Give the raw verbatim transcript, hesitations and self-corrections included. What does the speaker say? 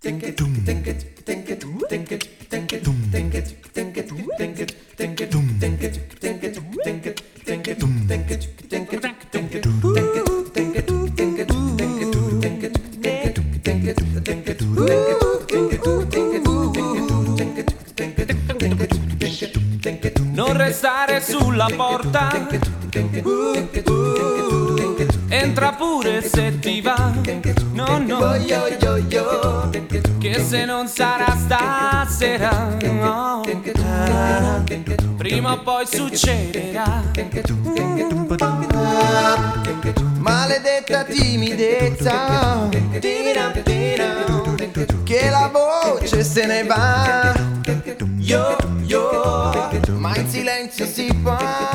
Non restare sulla porta, entra pure se ti va. No, no, che se non sarà stasera, no, prima o poi succederà. Maledetta timidezza, che la voce se ne va. Yo, yo, ma in silenzio si fa.